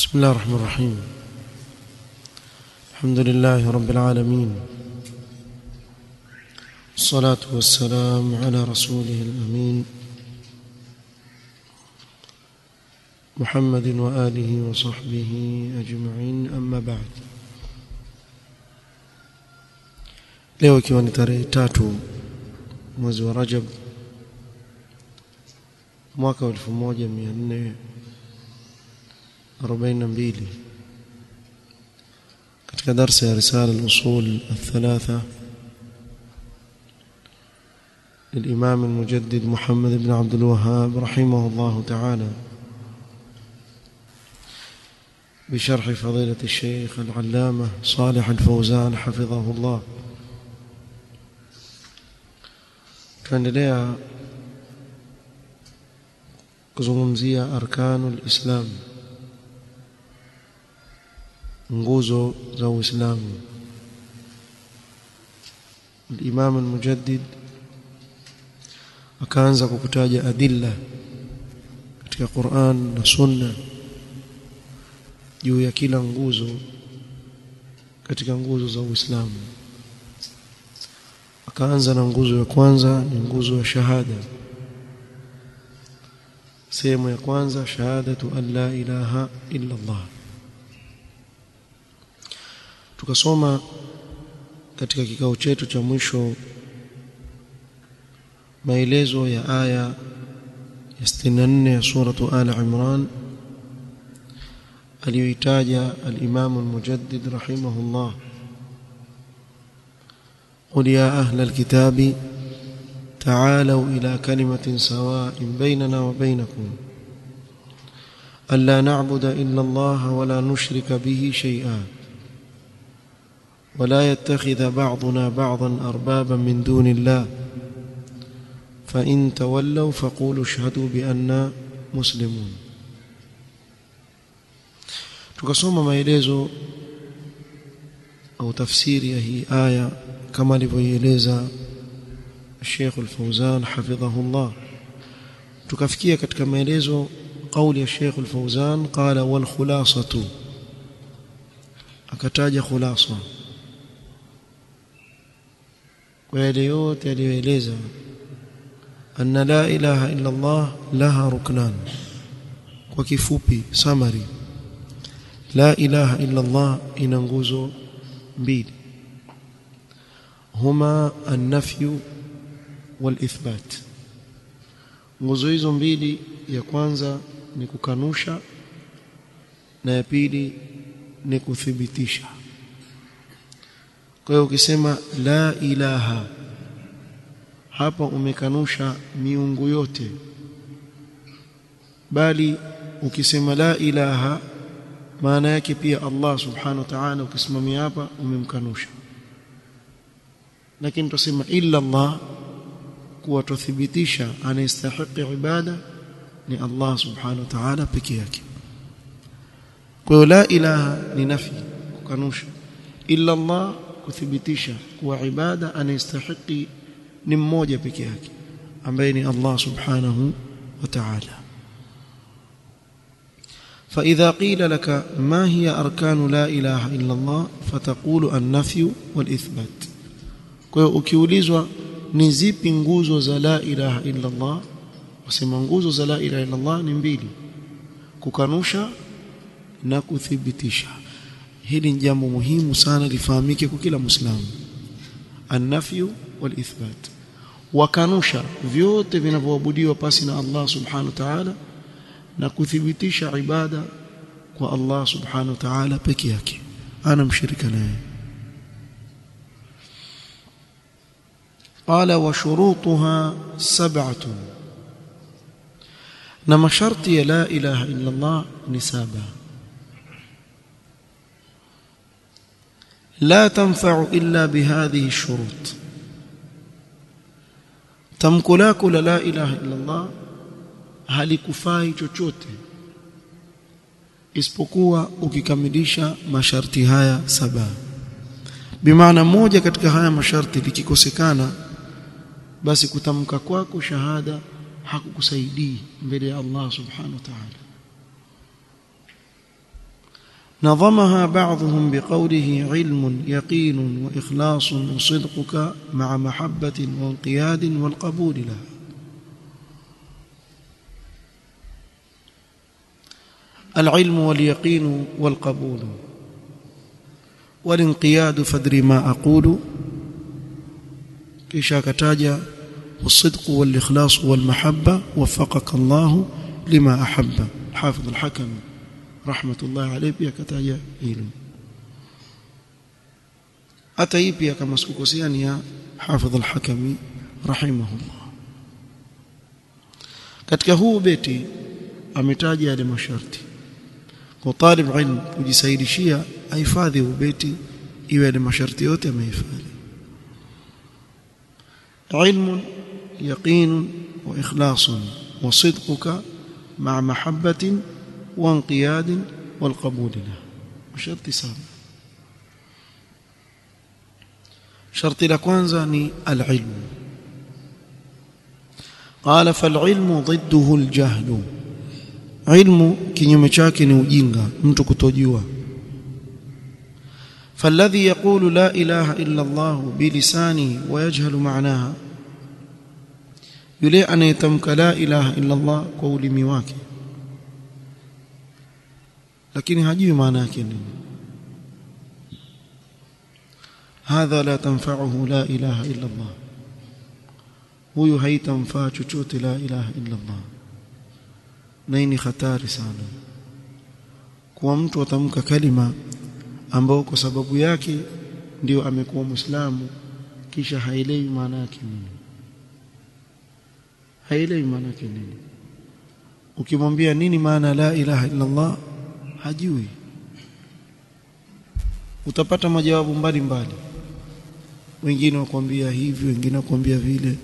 بسم الله الرحمن الرحيم. الحمد لله رب العالمين، الصلاة والسلام على رسوله الأمين محمد وآله وصحبه أجمعين، أما بعد. leo ikiwa ni tarehe 3 mwezi wa Rajab mwaka 1442 katika darasa ya risala al-usul al-thalatha للإمام المجدد محمد بن عبد الوهاب رحمه الله تعالى بشرح فضيلة الشيخ العلامة صالح الفوزان حفظه الله. tunaendelea kuzungumzia arkanul islam, nguzo za Uislamu. Imam al-Mujaddid akaanza kukutaja adilla katika Qur'an na Sunna juu ya kila nguzo katika nguzo za Uislamu. Akaanza na nguzo ya kwanza, ni nguzo ya shahada. Sehemu ya kwanza, shahadatu an la ilaha illa Allah. Tukasoma katika kikao chetu cha mwisho maelezo ya aya ya 64 ya suratu Al-Imran aliyoitaja al-Imam al-Mujaddid rahimahullah: قل يا أهل الكتاب تعالوا إلى كلمة سواء بيننا وبينكم ألا نعبد إلا الله ولا نشرك به شيئا ولا يتخذ بعضنا بعضا أربابا من دون الله فإن تولوا فقولوا اشهدوا بأننا مسلمون. tukasoma maelezo au tafsiri ya hii aya kama alivyoeleza Sheikh Al-Fawzan hafidhahullah. tukafikia katika maelezo kauli ya Sheikh Al-Fawzan, qala wal khulasatu, akataja khulasa kwa yale yote aliyoeleza, anna la ilaha illa Allah laha ruknan. kwa kifupi, summary, la ilaha illa Allah ina nguzo mbili, huma an-nafyu wal-ithbat. nguzo hizo mbili, ya kwanza ni kukanusha na ya pili ni kuthibitisha. kwa hiyo ukisema la ilaha, hapa umekanusha miungu yote, bali ukisema la ilaha maana yake pia Allah subhanahu wa ta'ala ukisimamia hapa umemkanusha. lakini tusema illa Allah, kuwa tuthibitisha anastahili ibada ni Allah subhanahu wa ta'ala pekee yake. kwa hiyo la ilaha ni nafi, kukanusha; illa Allah, kuthibitisha kuwa ibada anastahili ni mmoja pekee yake ambaye ni Allah subhanahu wa ta'ala. فإذا قيل لك ما هي أركان لا إله إلا الله فتقول النفي والإثبات. kwa hiyo ukiulizwa ni zipi nguzo za la ilaha illa Allah, wasema nguzo za la ilaha illa Allah ni mbili, kukanusha na kuthibitisha. hili ni jambo muhimu sana lifahamike kwa kila Muislamu, an-nafyu wal-ithbat. wakanusha vyote vinavyoabudiwa pasi na Allah subhanahu wa ta'ala, na kuthibitisha ibada kwa Allah subhanahu wa ta'ala pekee yake, ana mshirika naye. qala wa shurutuha 7, na masharti ya la ilaha illa Allah ni 7. la tanfa'u illa bihadhihi ash-shurut. tamko lako la ilaha illa Allah halikufai chochote isipokuwa ukikamilisha masharti haya 7. bimaana moja katika haya masharti likikosekana, basi kutamka kwako shahada hakukusaidii mbele ya Allah subhanahu wa ta'ala. نظمها بعضهم بقوله علم يقين وإخلاص وصدقك مع محبة وانقياد والقبول له. العلم واليقين والقبول والانقياد فدري ما أقول، كيشا كتاجا والصدق والإخلاص والمحبة وفقك الله لما أحب. حافظ الحكم رحمة الله عليه pia kataja hilo. hata hii pia kama sikukosea ni ya Hafidh al-Hakami rahimahullah. Katika huu beti ametaja yale masharti kwa talib ilm kujisaidishia ahifadhi ubeti iwe yale masharti yote amehifadhi. ilmun yaqinun wa ikhlasun wa sidquka ma'a mahabbatin وانقياد والقبول له. شرط سابع. شرط لكوانزا ني العلم. قال فالعلم ضده الجهل. علم kinyume chake ni ujinga, mtu kutojua. فالذي يقول لا إله إلا الله بلسانه ويجهل معناها، yule anayetamka la ilaha illa Allah kwa ulimi wake lakini hajui maana yake nini, hadha la tanfa'uhu la ilaha illa Allah, huyu haitamfaa chochote la ilaha illa Allah. Na ni hatari sana kwa mtu atamka kalima ambao kwa sababu yake ndio amekuwa Muislamu kisha haelewi maana yake nini. Haelewi maana yake nini. Ukimwambia nini maana la ilaha illa Allah hajui, utapata majawabu mbalimbali. Wengine wakwambia hivi, wengine wakwambia vile,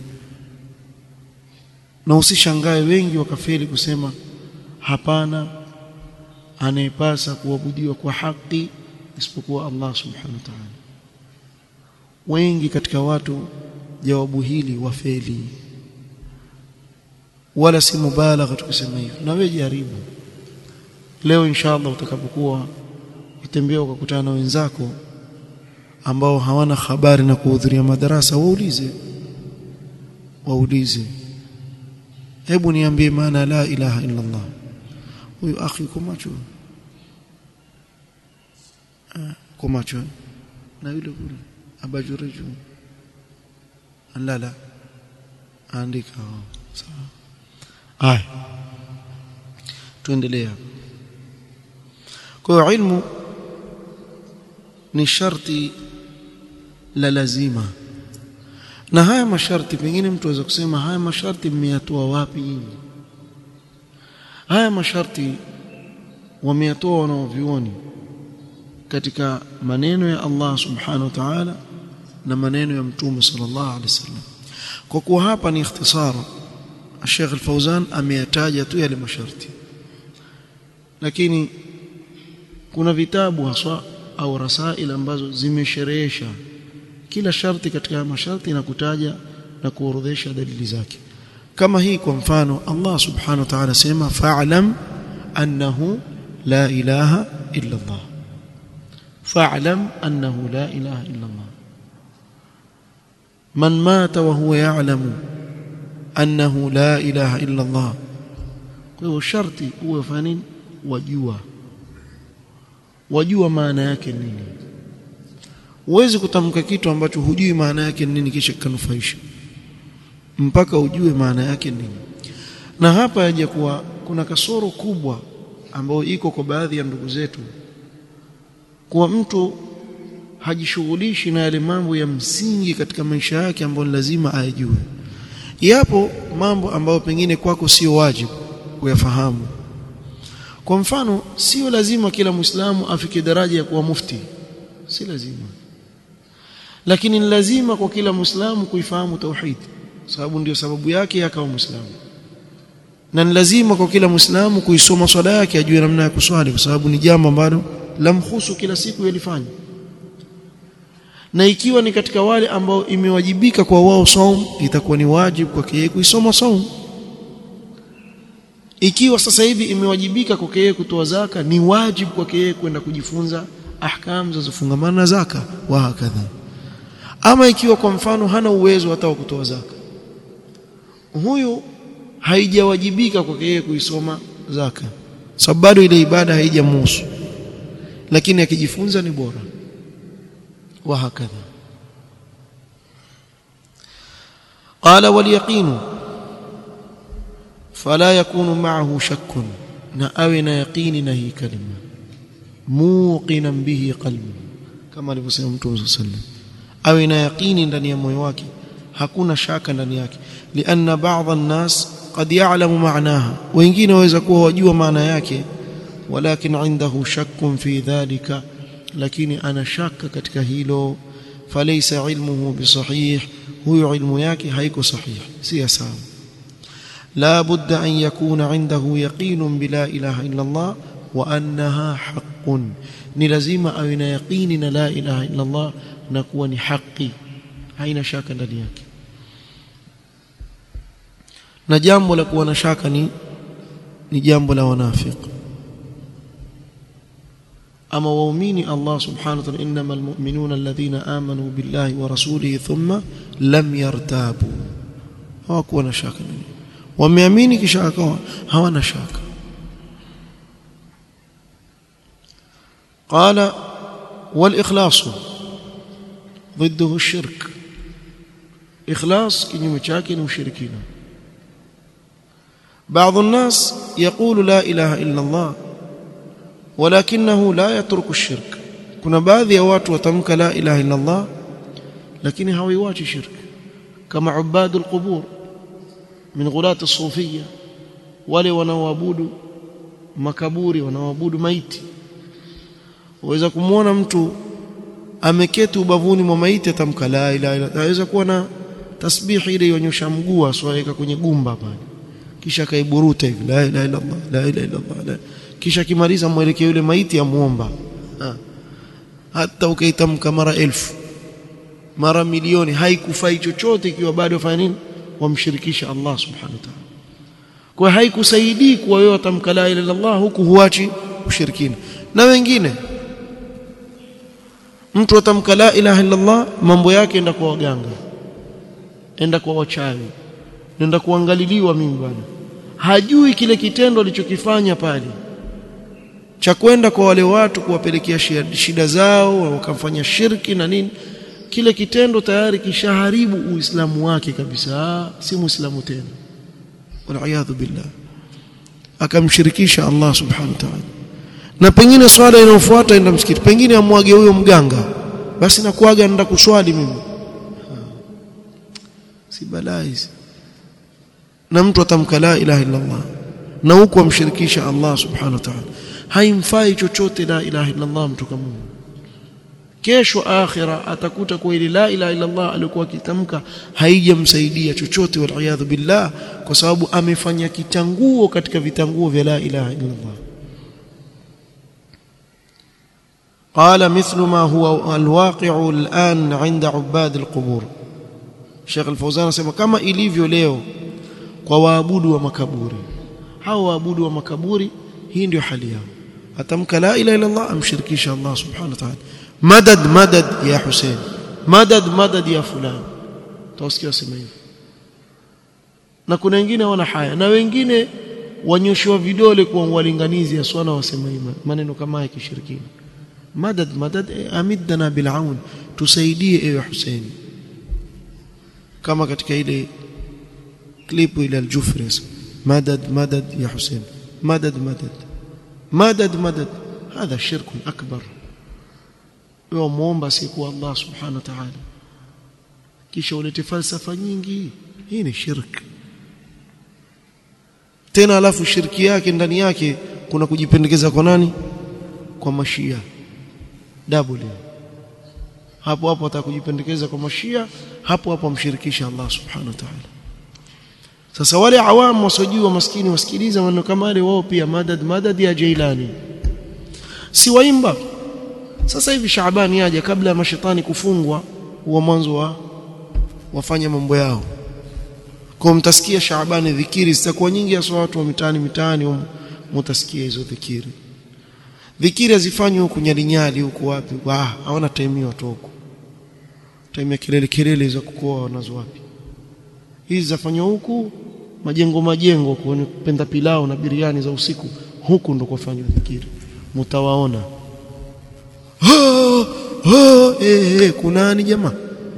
na usishangae wengi wakafeli kusema hapana anayepasa kuabudiwa kwa haki isipokuwa Allah subhanahu wa ta'ala. Wengi katika watu jawabu hili wafeli, wala si mubalagha tukisema hivyo. Na wewe jaribu leo inshallah utakapokuwa utembea ukakutana na wenzako ambao hawana habari na kuhudhuria madarasa, waulize hebu niambie maana la ilaha illa Allah. Huyu akhi kumacho na yule kule abajureju la andika sawa. Tuendelea. Kwa ilmu ni sharti la lazima, na haya masharti pengine mtu aweza kusema haya masharti mmeyatoa wapi nyinyi? Haya masharti wameyatoa wanaovioni katika maneno ya Allah subhanahu wa ta'ala na maneno ya Mtume sallallahu alaihi wasallam. Kwa kuwa hapa ni ikhtisara, Sheikh Al-Fawzan ameyataja tu yale masharti, lakini kuna vitabu haswa au rasail ambazo zimesherehesha kila sharti katika masharti na kutaja na kuorodhesha dalili zake. Kama hii kwa mfano, Allah subhanahu wa ta'ala sema fa'lam annahu la ilaha illa Allah. Fa'lam annahu la ilaha illa Allah. Man mata wa huwa ya'lamu annahu la ilaha illa Allah. Kwa hiyo sharti uwe fani wajua maana yake nini. Huwezi kutamka kitu ambacho hujui maana yake nini kisha kunufaisha, mpaka ujue maana yake nini. Na hapa yaje kuwa kuna kasoro kubwa ambayo iko kwa baadhi ya ndugu zetu, kwa mtu hajishughulishi na yale mambo ya msingi katika maisha yake ambayo lazima ayajue. Yapo mambo ambayo pengine kwako sio wajibu kuyafahamu. Kwa mfano, sio lazima kila Muislamu afike daraja ya kuwa mufti, si lazima. Lakini ni lazima kwa kila Muislamu kuifahamu tauhid, sababu ndio sababu yake akawa Muislamu. Na ni lazima kwa kila Muislamu kuisoma swala yake, ajue namna ya kuswali, kwa sababu ni jambo ambalo lamhusu kila siku yalifanya. Na ikiwa ni katika wale ambao imewajibika kwa wao saum, itakuwa ni wajibu kwake kuisoma saum. ikiwa sasa hivi imewajibika kwake yeye kutoa zaka, ni wajibu kwake yeye kwenda kujifunza ahkam zinazofungamana na zaka wa hakadha. Ama ikiwa kwa mfano hana uwezo hata wa kutoa zaka, huyu haijawajibika kwake yeye kuisoma zaka, sababu bado ile ibada haijamhusu, lakini akijifunza ni bora wa hakadha. قال واليقين فلا يكون معه شك، na awe na yaqini na hii kalima, muqinan bihi qalbi, kama alivyosema Mtume صلى الله عليه وسلم, awe na yaqini ndani ya moyo wake, hakuna shaka ndani yake. Lianna ba'dha an-nas qad ya'lamu ma'naha, wengine waweza kuwa wajua maana yake, walakin indahu shakkun fi dhalika, lakini ana shaka katika hilo. Falaysa ilmuhu bisahih, huyo ilmu yake haiko sahihi, si sawa. La budda an yakuna indahu yaqinun bila ilaha illa Allah wa annaha haqqun, ni lazima awe na yaqini na la ilaha illa Allah na kuwa ni haki, haina shaka ndani yake. Na jambo la kuwa na shaka ni jambo la wanafiki. Ama waumini Allah subhanahu wa ta'ala, innamal mu'minuna alladhina amanu billahi wa rasulihi thumma lam yartabu, hawakuwa na shaka, wameamini kisha akawa hawana shaka. Qala wal ikhlasu ضده الشرك، إخلاص kinyume chake ni ushirikina. بعض الناس يقول لا إله إلا الله ولكنه لا يترك الشرك، kuna baadhi ya watu watamka la ilaha illa Allah lakini hawaiwachi shirk, kama ubad alqubur min ghulat as-sufiyya, wale wanaoabudu makaburi, wanaoabudu maiti. Waweza kumuona mtu ameketi ubavuni mwa maiti atamka la ilaha illa, aweza kuwa na tasbihi ile yonyosha mguu aswaweka kwenye gumba pale, kisha kaiburuta hivi la ilaha illa Allah, la ilaha illa Allah, kisha kimaliza mwelekeo yule maiti amuomba. Hata ukaitamka mara 1000 mara milioni haikufai chochote ikiwa bado fanya nini, wamshirikisha Allah subhanahu wa ta'ala. Kwa haikusaidii kwa wewe utamka la ilaha illa Allah huku huachi ushirikina. Na wengine mtu atamka la ilaha illa Allah, mambo yake enda kwa waganga, enda kwa wachawi, enda kuangaliliwa mimi bwana, hajui kile kitendo alichokifanya pale cha kwenda kwa wale watu kuwapelekea shida zao, wakamfanya shirki na nini, kile kitendo tayari kishaharibu uislamu wake kabisa, si muislamu tena, wal billah, akamshirikisha Allah subhanahu wa ta'ala. Na pengine swala inayofuata enda msikiti, pengine amwage huyo mganga, basi nakuaga nenda kuswali mimi, si balaa. Na mtu atamka la ilaha illa Allah na huko amshirikisha Allah subhanahu wa ta'ala, haimfai chochote la ilaha illa Allah mtu kama huyo. Kesho akhira atakuta kwa ile la ilaha illa Allah alikuwa akitamka haijamsaidia chochote, wal billah, kwa sababu amefanya kitanguo katika vitanguo vya la ilaha illa Allah. قال مثل ما هو الواقع الآن عند عباد القبور. Sheikh Al-Fawzan anasema kama ilivyo leo kwa waabudu wa makaburi. Hao waabudu wa makaburi, hii ndio hali yao, atamka la ilaha illa Allah amshirikisha Allah subhanahu wa ta'ala, madad madad ya Hussein, madad madad ya fulani, tawasikia wasema hivi. Na kuna wengine wana haya, na wengine wanyoshwa vidole kwa walinganizi ya swala, wasema hivi maneno kama haya kishirikina, madad madad amidna bil aun, tusaidie ewe Hussein, kama katika ile klipu ile al-Jufri, madad madad ya Hussein, madad madad madad madad. Hadha shirkun akbar, wewe muomba siku Allah subhanahu wa ta'ala kisha ulete falsafa nyingi, hii ni shirk tena. Alafu shirki yake ndani yake kuna kujipendekeza kwa nani? Kwa mashia, double hapo hapo atakujipendekeza kwa mashia, hapo hapo amshirikisha Allah subhanahu wa ta'ala. Sasa wale awamu wasojua maskini wasikiliza maneno kama wale, wao pia madad madad ya Jailani, si waimba. Sasa hivi Shaabani yaje kabla ya mashaitani kufungwa, huwa mwanzo wafanya mambo yao, Kwa mtasikia Shaabani dhikiri zitakuwa nyingi, hasa watu wa mitaani mtasikia hizo dhikiri. Dhikiri hazifanywi huku nyalinyali huku wapi? Hawana time watu huko. Time ya kelele za kukoa wanazo wapi? Hizi zafanywa huku majengo kupenda pilau na biriani za usiku, huku ndo kufanywa dhikiri. Mtawaona. Kunani jamaa?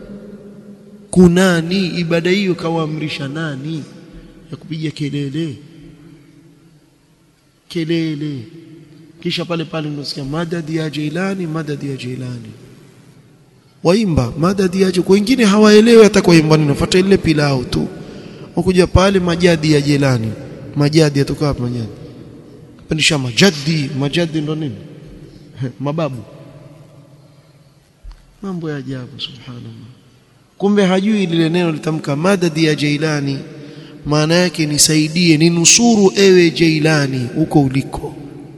Kunani ibada hiyo kawaamrisha nani ya kupiga kelele? Kisha pale unasikia madadi ya Jailani, madadi ya Jailani. Waimba madadi ya Jailani, wengine hawaelewi hata kwa imba ninafuata ile pilau tu. Ukuja pale majadi ya Jailani, majadi yatoka hapa majadi. Kapandisha majadi ndo nini? Mababu. Mambo ya ajabu subhanallah. Kumbe hajui lile neno litamka madadi ya Jailani maana yake nisaidie, ninusuru ewe Jailani huko uliko.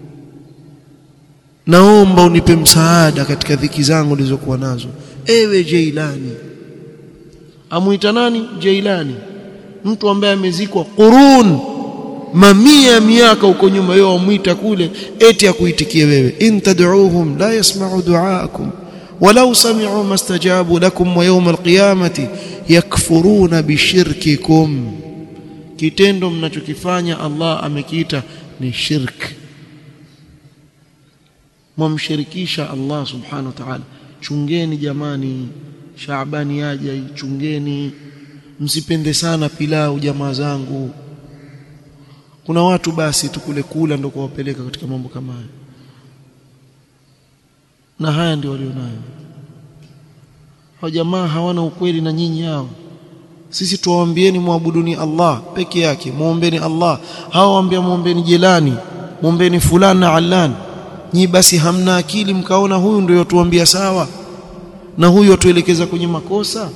Naomba unipe msaada katika dhiki zangu nilizokuwa nazo, ewe Jailani. Amuita nani? Jailani, mtu ambaye amezikwa qurun, mamia miaka huko nyuma, yeye amuita kule eti akuitikie wewe. In tad'uuhum la yasma'u du'aakum walau sami'u mastajabu lakum wa yawm alqiyamati yakfuruna bishirkikum. Kitendo mnachokifanya Allah amekiita ni shirk, mumshirikisha Allah subhanahu wa ta'ala. Chungeni jamani, Shaabani yaje, chungeni, msipende sana pilau jamaa zangu. Kuna watu basi tukule kula ndio kuwapeleka katika mambo kama haya, na haya ndio walionayo hao jamaa. Hawana ukweli na nyinyi hao. Sisi tuwaambieni muabuduni Allah peke yake, muombeeni Allah. Hao waambia muombeeni Jelani, muombeeni fulani na Allan. Nyi basi hamna akili, mkaona huyu ndio tuambia sawa na huyu tuelekeza kwenye makosa.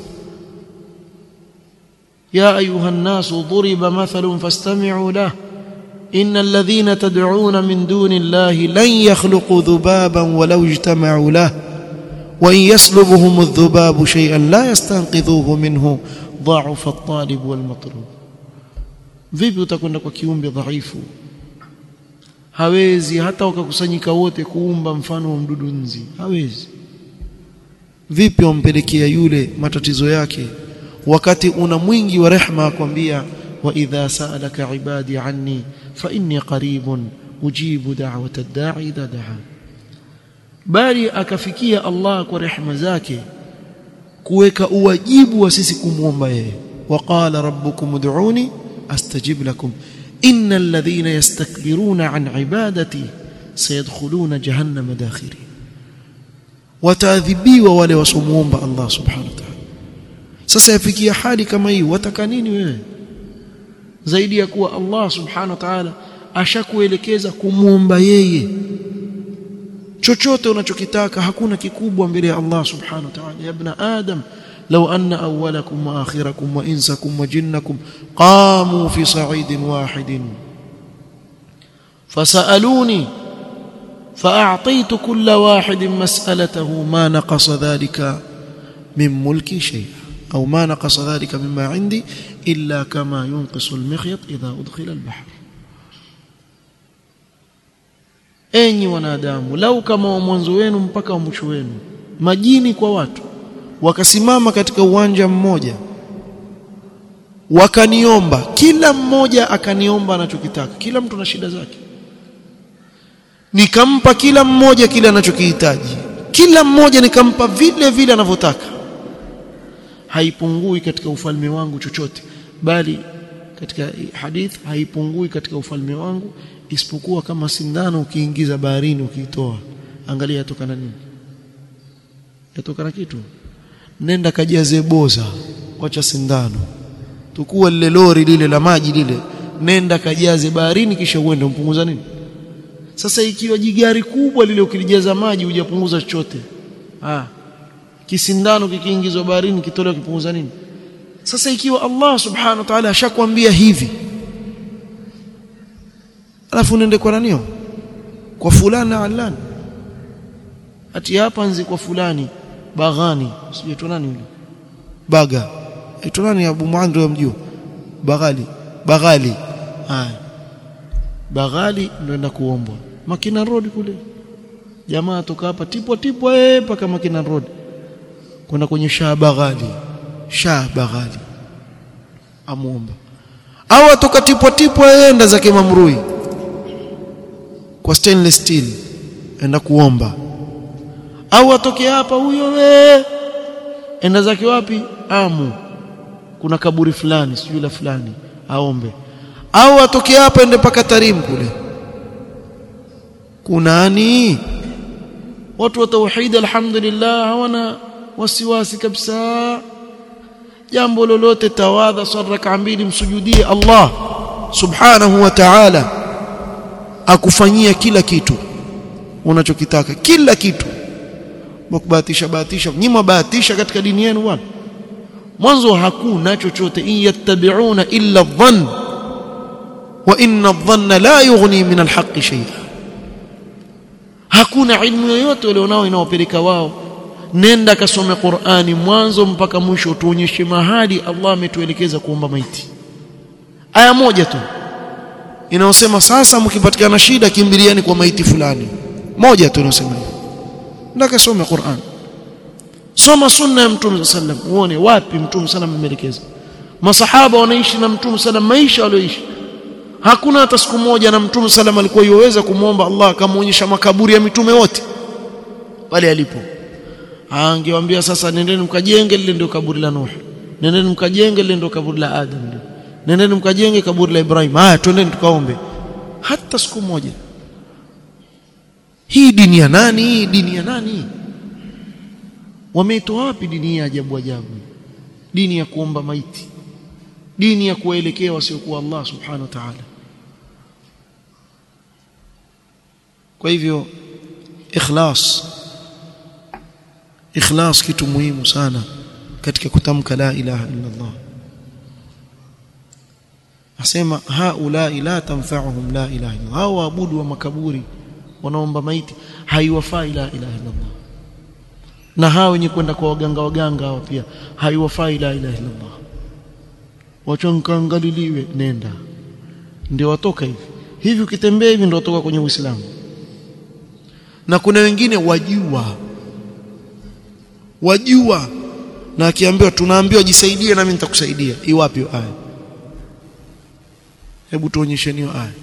Ya ayuha nasu duriba mathalun fastami'u lahu innal ladhina tad'una min duni Allahi lan yakhluqu dhubaban walau ijtama'u lahu wa in yaslubuhum adh-dhubabu shay'an la yastanqidhuhu minhu dha'afa at-talib wal matlub. Vipi utakwenda kwa kiumbe dhaifu? Hawezi hata wakakusanyika wote kuumba mfano wa mdudu nzi, hawezi. Vipi umpelekea yule matatizo yake wakati una mwingi wa rehema akwambia wa idha sa'alaka ibadi anni fa inni qaribun ujibu da'wata ad-da'i idha da'a. Bali akafikia Allah kwa rehema zake kuweka uwajibu wa sisi kumuomba yeye. Wa qala rabbukum ud'uni astajib lakum innal ladhina yastakbiruna an ibadati sayadkhuluna jahannama dakhirin. Wataadhibiwa wale wasomuomba Allah subhanahu wa ta'ala. Sasa yafikia hali kama hii, wataka nini wewe zaidi ya kuwa Allah subhanahu wa ta'ala ashakuelekeza kumuomba yeye? Chochote unachokitaka hakuna kikubwa mbele ya Allah subhanahu wa ta'ala. Ya ibn adam law anna awwalakum wa akhirakum wa insakum wa jinnakum qamu fi sa'idin wahidin fasaluni فأعطيت كل واحد مسألته ما نقص ذلك من ملكي شيئا أو ما نقص ذلك مما عندي إلا كما ينقص المخيط إذا أدخل البحر. Enyi wanadamu, lau kama mwanzo wenu mpaka mwisho wenu, majini kwa watu, wakasimama katika uwanja mmoja wakaniomba, kila mmoja akaniomba anachokitaka, kila mtu na shida zake, nikampa kila mmoja kile anachokihitaji, kila mmoja nikampa vile vile anavyotaka, haipungui katika ufalme wangu chochote. Bali katika hadith, haipungui katika ufalme wangu isipokuwa kama sindano ukiingiza baharini ukiitoa, angalia yatokana nini? Yatokana kitu. Nenda kajaze boza, wacha sindano, tukua lile lori lile la maji lile, nenda kajaze baharini kisha uende, mpunguza nini? Sasa ikiwa jigari kubwa lile ukilijaza maji hujapunguza chochote, kisindano kikiingizwa baharini kitolewa kipunguza nini? Sasa ikiwa Allah subhanahu wa ta'ala ashakwambia hivi, alafu nende kwa nani? Kwa fulani Allan, ati hapa nzi kwa fulani Baghani, sijui tu nani yule Baga, ito nani? Abu Muandro mjua, Baghali haya Baghali ndio enda kuombwa Makina Road kule jamaa toka hapa tipwa mpaka Makina Road kwenda kwenye Shah Baghali amuomba au atoka tipwa enda zake Mamrui kwa stainless steel enda kuomba au atoke hapa huyo enda zake wapi Amu kuna kaburi fulani sijui la fulani aombe au atoke hapa ende paka Tarim kule kunani watu wa tauhid alhamdulillah hawana wasiwasi kabisa jambo lolote tawadha swala rak'a mbili msujudie Allah subhanahu wa ta'ala akufanyia kila kitu unachokitaka kila kitu bahatisha nyima bahatisha katika dini yenu bwana mwanzo hakuna chochote yattabi'una illa dhann wa inna adh-dhanna la yughni min al-haqqi shay'a hakuna ilmu yoyote walionao inaopeleka wao nenda kasome Qur'ani mwanzo mpaka mwisho tuonyeshe mahali Allah ametuelekeza kuomba maiti aya moja tu inaosema sasa mkipatikana shida kimbiliani kwa maiti fulani moja tu inasema ndaka some Qur'an soma sunna ya Mtume sallam uone wapi Mtume sallam ameelekeza masahaba wanaishi na Mtume sallam maisha walioishi hakuna hata siku moja na Mtume sallam alikuwa yoweza kumuomba Allah akamuonyesha makaburi ya mitume wote pale alipo angewaambia sasa nendeni mkajenge lile ndio kaburi la Nuh nendeni mkajenge lile ndio kaburi la Adam nendeni mkajenge kaburi la Ibrahim twendeni tukaombe hata siku moja hii dini ya nani wameitoa wapi dini ya ajabu dini ya kuomba maiti dini ya kuelekea wasiokuwa Allah subhanahu wa ta'ala kwa hivyo ikhlas kitu muhimu sana katika kutamka la ilaha illa Allah asema haula la tanfa'uhum la ilaha illa Allah waabudu wa makaburi wanaomba maiti haiwafai la ilaha illa Allah na hao wenye kwenda kwa waganga hao pia haiwafai la ilaha illa Allah wachonkangaliliwe nenda ndio watoka hivi ukitembea hivi ndio watoka kwenye Uislamu na kuna wengine wajua na akiambiwa tunaambiwa jisaidie na mimi nitakusaidia iwapi aya hebu tuonyesheni hiyo aya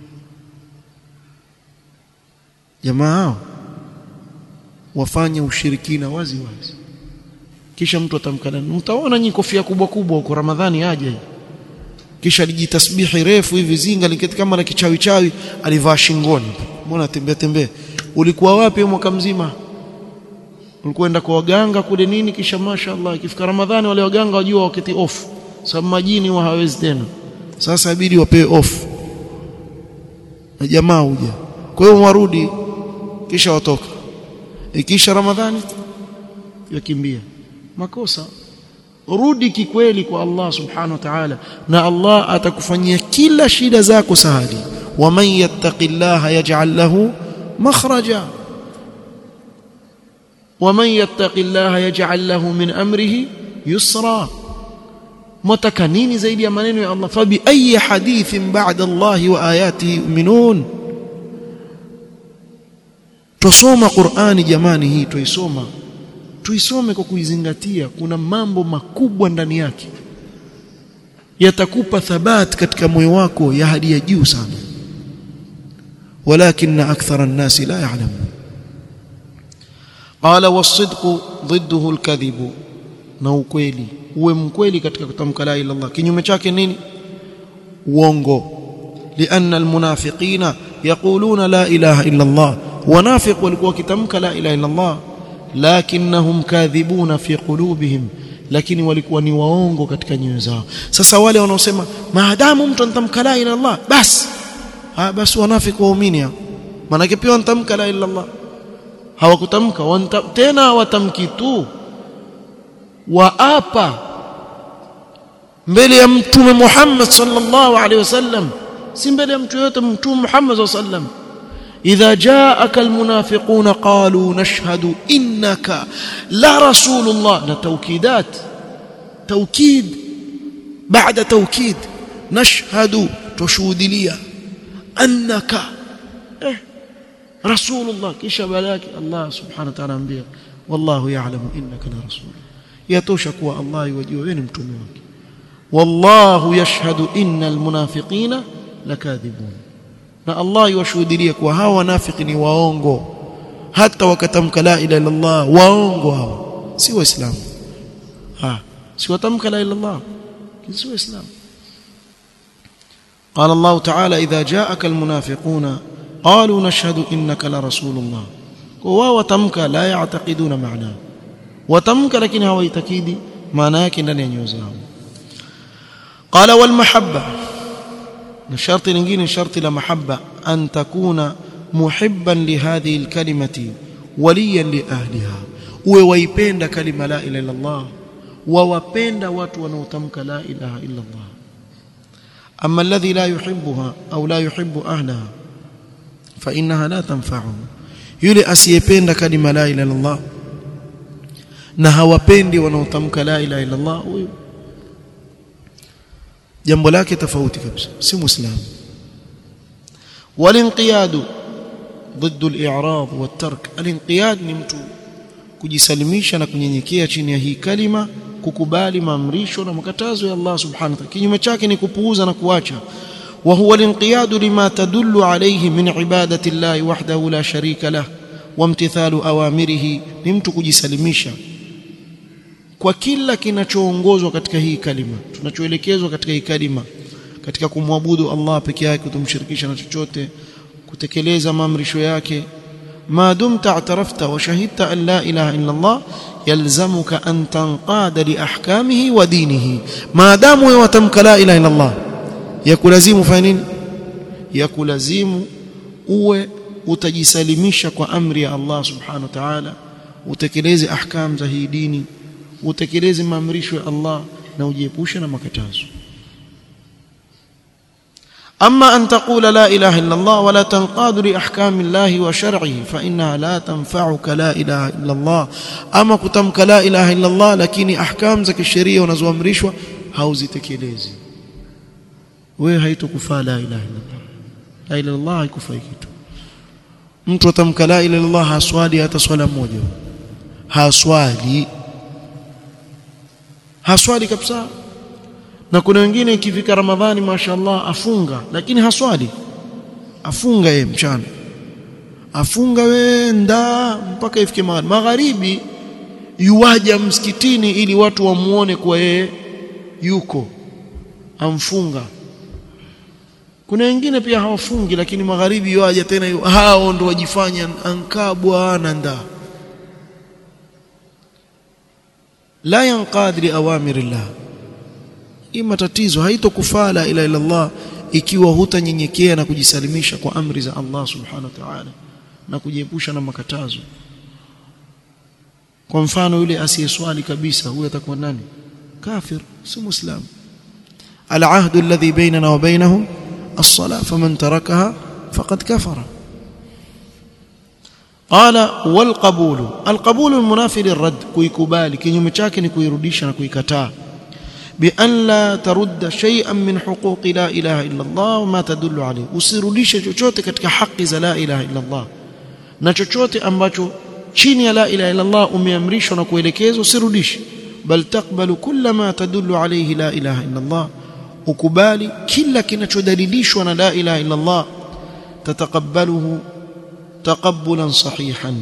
jamaa wafanye ushirikina wazi kisha mtu atamkana mtaona nyinyi kofia kubwa huko Ramadhani aje kisha lijitasbihi refu hivi zinga liketi kama la kichawi alivaa shingoni mbona tembea ulikuwa wapi mwaka mzima ulikwenda kwa waganga kule nini kisha mashaallah ikifika Ramadhani wale waganga wajua wakati off sababu majini hawezi tena sasa inabidi wapewe off na jamaa huja kwa hiyo warudi kisha watoka ikisha Ramadhani yakimbia makosa rudi kikweli kwa Allah subhanahu wa ta'ala na Allah atakufanyia kila shida zako sahali wa man yattaqillaha yaj'al lahu makhraja wa man yattaqillaha yaj'al lahu min amrihi yusra mutakanini zaidi ya maneno ya Allah fa bi ayi hadithin ba'da Allah wa ayatihi yu'minun tusoma Qur'ani jamani hii tuisome kwa kuizingatia kuna mambo makubwa ndani yake yatakupa thabat katika moyo wako ya hadi ya juu sana walakin akthara an-nas la ya'lamun qala was-sidqu ضده al-kadhib na ukweli uwe mkweli katika kutamka la ilaha illallah kinyume chake nini uongo lianna al-munafiqina yaquluna la ilaha illallah wanafiq walikuwa wakitamka la ilaha illallah lakinnahum kadhibuna fi qulubihim lakini walikuwa ni waongo katika nyoyo zao sasa wale wanaosema maadamu mtu anatamka la ilaha illallah basi wanafiki waumini maana pia wanatamka la ilaha illallah hawakutamka tena watamki tu waapa mbele ya mtume Muhammad sallallahu alaihi wasallam si mbele ya mtu yote mtume Muhammad sallallahu alaihi wasallam إذا جاءك المنافقون قالوا نشهد إنك لا رسول الله توكيدات توكيد baada taukid nashhadu tushuhudia annaka rasulullah, kisha balaki Allah subhanahu wa ta'ala ambia wallahu ya'lamu innaka la rasul. Yatosha kuwa Allah yajua wewe ni mtume wake. Wallahu yashhadu innal munafiqina lakadhibun, na Allah yashuhudia kuwa hawa wanafiki ni waongo, hata wakatamka la ilaha illa Allah waongo hao, si waislamu. si watamka la ilaha illa Allah, si waislamu. قال الله تعالى إذا جاءك المنافقون قالوا نشهد إنك لرسول الله. وتمك لا يعتقدون معناه، وتمك لكن هو يتكيد معناه كندani ya nyoyo zao. قال والمحبة، الشرط nyingine sharti la mahabba an takuna muhibban lihadhihi alkalimati waliyan liahliha, uwe waipenda kalima la ilaha illa Allah, wawapenda watu wanaotamka la ilaha illa Allah. أما الذي لا يحبها أو لا يحب أهلها فإنها لا تنفعه. yule asiyependa kalima la ilaha illa Allah na hawapendi wanaotamka la ilaha illa Allah, huyo jambo lake tofauti kabisa, si muislamu. walinqiyadu ضد الإعراض والترك. الانقياد ni mtu kujisalimisha na kunyenyekea chini ya hii kalima, kukubali maamrisho na makatazo ya Allah subhanahu wa ta'ala. Kinyume chake ni kupuuza na kuacha. wa huwa al-inqiyadu lima tadullu alayhi min ibadati Allah wahdahu la sharika lah wa imtithalu awamirihi, ni mtu kujisalimisha kwa kila kinachoongozwa katika hii kalima, tunachoelekezwa katika hii kalima, katika kumwabudu Allah peke yake, kutomshirikisha na chochote, kutekeleza maamrisho yake. ما دمت اعترفت وشهدت أن لا إله إلا الله يلزمك أن تنقاد لأحكامه ودينه. ما دام وتمك لا إله إلا الله يكلزم فانين، يكلزم uwe utajisalimisha kwa amri ya Allah subhanahu wa ta'ala, utekeleze ahkam za hii dini, utekeleze maamrisho ya Allah na ujiepushe na makatazo. أما أن تقول لا إله إلا الله ولا تنقاد لأحكام الله وشرعه فإنها لا تنفعك لا إله إلا الله. أما كتمك لا إله إلا الله لكن أحكام زك الشريعة ونزو أمريشوة هاوزي تكيليزي وهيتكفى لا إله إلا الله. لا إله إلا الله هيكفى كتو. mtu atamka la ilaha illallah haswali hata swala moja, haswali kabisa. Na kuna wengine ikifika Ramadhani mashaallah afunga, lakini haswali, afunga yeye mchana, afunga wenda mpaka ifike magharibi, yuwaja msikitini ili watu wamuone kwa yeye yuko amfunga. Kuna wengine pia hawafungi, lakini magharibi yuwaja tena, hao ndo wajifanya ankabwa nanda. la yanqad li awamirillah. Ima tatizo haitokufaa la ilaha illa Allah ikiwa hutanyenyekea na kujisalimisha kwa amri za Allah subhanahu wa ta'ala na kujiepusha na makatazo. Kwa mfano yule asiyeswali kabisa, huyo atakuwa nani? Kafir, si muislam. al-ahdu alladhi bainana wa bainahum as-salah faman tarakaha faqad kafara. qala wal qabulu, al-qabulu al-munafi lirad, kuikubali kinyume chake ni kuirudisha na kuikataa. بأن لا ترد شيئا من حقوق لا إله إلا الله وما تدل عليه. usirudishe chochote katika haki za la ilaha illa Allah, na chochote ambacho chini ya la ilaha illa Allah umeamrishwa na kuelekezwa usirudishe, bal taqbalu kulla ma tadullu alayhi la ilaha illa Allah, ukubali kila kinachodalilishwa na la ilaha illa Allah, tataqabbaluhu taqabbulan sahihan,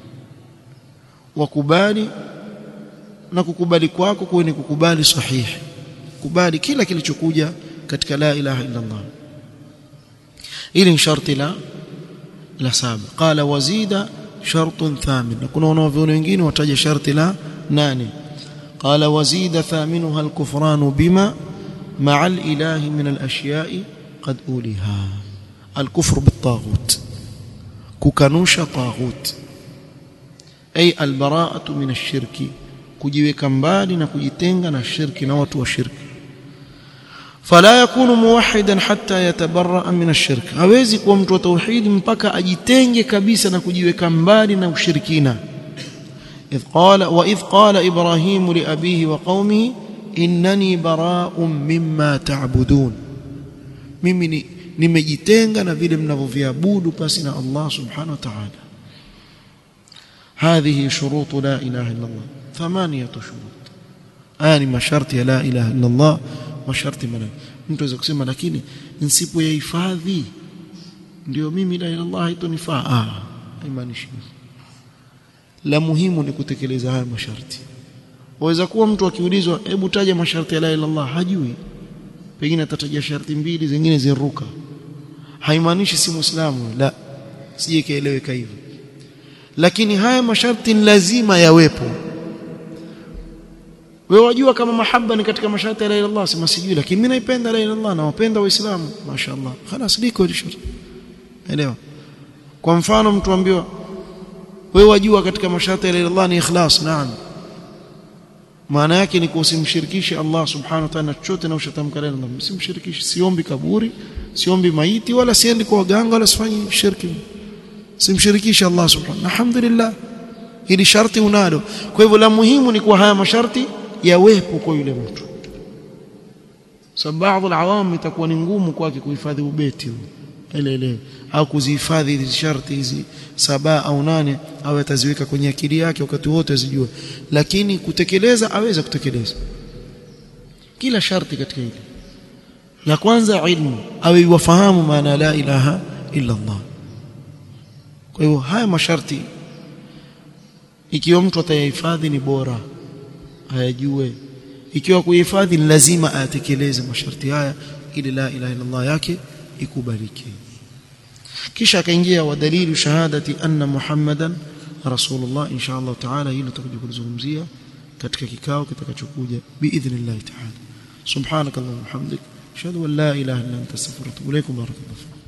wakubali na kukubali kwako kuwe ni kukubali sahihi, kubali kila kilichokuja katika la ilaha illa Allah. Ili ni sharti la saba. Qala wazida shartun thamin, na kuna wanavyoni wengine wataja sharti la 8. qala wazida thaminuha al-kufranu bima ma'a al-ilahi min al-ashya'i qad uliha. al-kufru bit-taghut, kukanusha taghut, ay al-bara'atu min ash-shirki, kujiweka mbali na kujitenga na shirki na watu wa shirki. fala yakunu muwahhidan hatta yatabarra min ash-shirk, hawezi kuwa mtu wa tauhid mpaka ajitenge kabisa na kujiweka mbali na ushirikina. idh qala Ibrahim li abihi wa qaumihi innani bara'un mimma ta'budun, mimi nimejitenga na vile mnavyoviabudu pasi na Allah subhanahu wa ta'ala. هذه شروط لا إله إلا الله 8 شروط. ni masharti ya la ilaha illa Allah, masharti manne. Mtu aweza kusema lakini nisipoyahifadhi ndio mimi la ilaha illa Allah haitonifaa. Haimaanishi. La muhimu ni kutekeleza haya masharti. Waweza kuwa mtu akiulizwa hebu taja masharti ya la ilaha illa Allah hajui, pengine atataja sharti 2 zingine ziruka. Haimaanishi si muislamu, la, sije kaeleweka hivyo. Lakini haya masharti lazima yawepo. Wewe wajua kama mahaba ni katika masharti ya la ilaha illa Allah, sema sijui, lakini mimi naipenda la ilaha illa Allah na wapenda waislamu, mashaallah, خلاص liko hilo sharti. Elewa. Kwa mfano mtu ambiwa wewe wajua katika masharti ya la ilaha illa Allah ni ikhlas, naam. Maana yake ni kusimshirikishe Allah subhanahu wa ta'ala chochote na ushatamka la ilaha illa Allah. Simshirikishe, siombi kaburi, siombi maiti, wala siendi kwa waganga, wala sifanyi shirki. Simshirikishe Allah subhanahu. Alhamdulillah, hili sharti unalo. Kwa hivyo la muhimu ni kwa haya masharti yawepo kwa yule mtu. Sababu baadhi ya awam itakuwa ni ngumu kwake kuhifadhi ubeti ile au kuzihifadhi hizi sharti hizi 7 au 8, au ataziweka kwenye akili yake wakati wote azijue, lakini kutekeleza aweza kutekeleza kila sharti katika hili. La kwanza ilmu, awe wafahamu maana la ilaha illa Allah. Kwa hiyo haya masharti ikiwa mtu atayahifadhi ni bora ayajue. Ikiwa kuhifadhi lazima atekeleze masharti haya ili la ilaha illa Allah yake ikubaliki. Kisha akaingia wa dalilu shahadati anna Muhammadan rasulullah. Insha Allah taala hilo tutakuja kulizungumzia katika kikao kitakachokuja biidhnillah taala. Subhanakallahumma wa bihamdik ashhadu an la ilaha illa anta astaghfiruka wa atubu ilaik. Barakallahu.